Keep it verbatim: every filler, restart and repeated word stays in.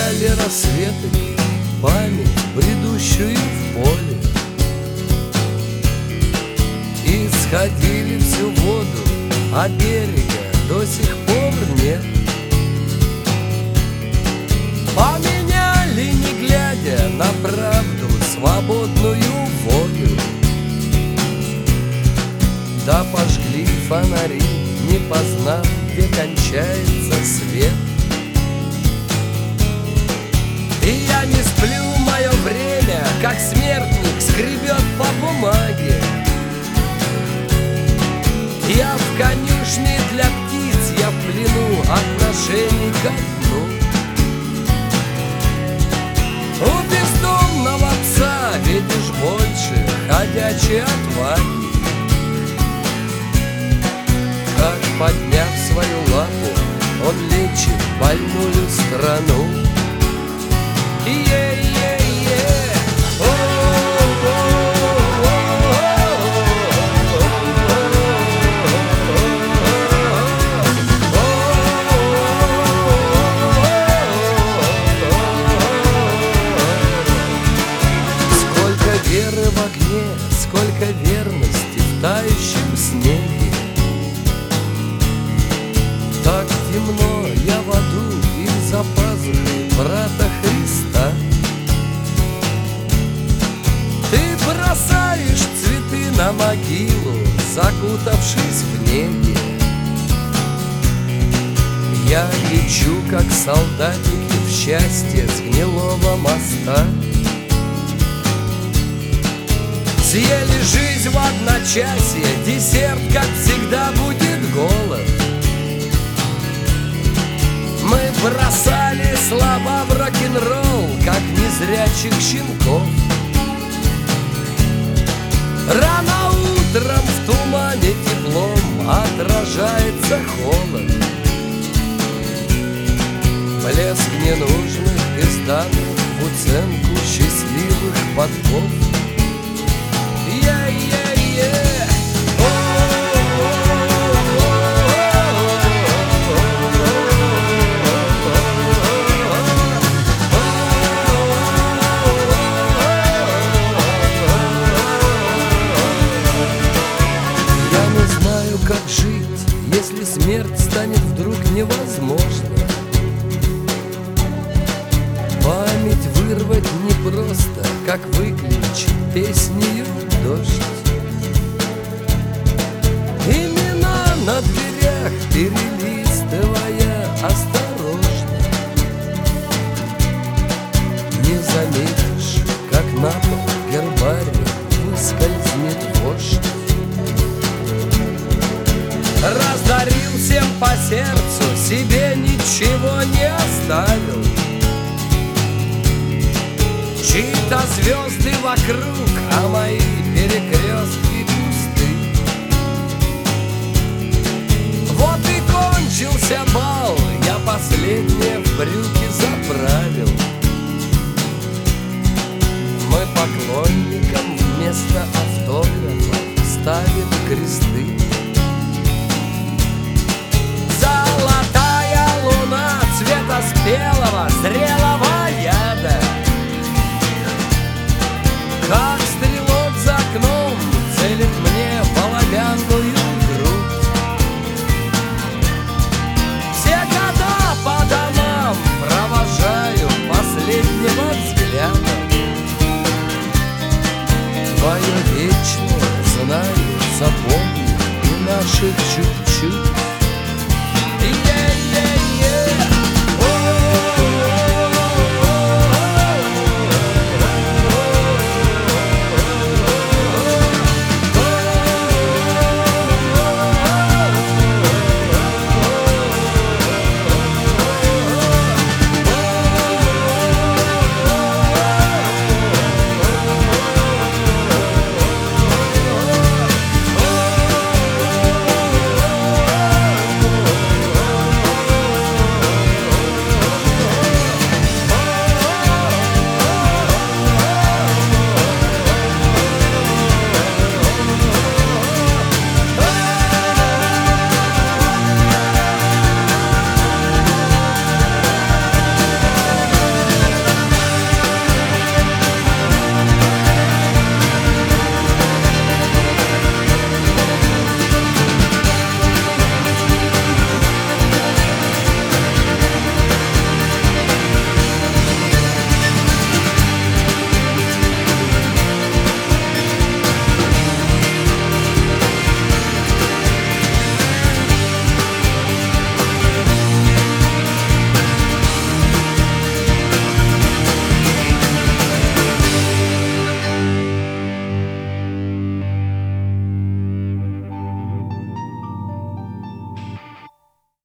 Встречали рассветы, память, бредущую в поле, и сходили всю воду, а берега до сих пор нет. Поменяли, не глядя на правду, свободную волю. Да пожгли фонари, не познав, где кончается свет. И я не сплю, мое время, как смертник, скребет по бумаге. Я в конюшне для птиц, я в плену отношений ко дну. У бездомного пса видишь больше ходячей отваги. Как, подняв свою лапу, он лечит больную страну. Е-е-е, сколько веры в огне, сколько верности в тающем снеге. Так темно я в аду и за пазухой брата Христа. Ты бросаешь цветы на могилу, закутавшись в неге. Я лечу, как солдатики, в счастье с гнилого моста. Съели жизнь в одночасье, десерт, как всегда, будет голод. Мы бросали слова в рок-н-ролл, как незрячих щенков. Рано утром в тумане теплом отражается холод. Блеск ненужных изданных в уценку счастливых подков. Е-е-е. Как жить, если смерть станет вдруг невозможно? Память вырвать непросто, как выключить песнею дождь. Имена на дверях перелистывая осторожно. Не заметишь, как на пол гербария выскользнет вождь. Раздарил всем по сердцу, себе ничего не оставил. Чьи-то звезды вокруг, а мои перекрестки пусты. Вот и кончился бал, я последнее в брюки заправил. Мы поклонникам вместо автографа ставим кресты. Золотая луна цвета спелого, зрелого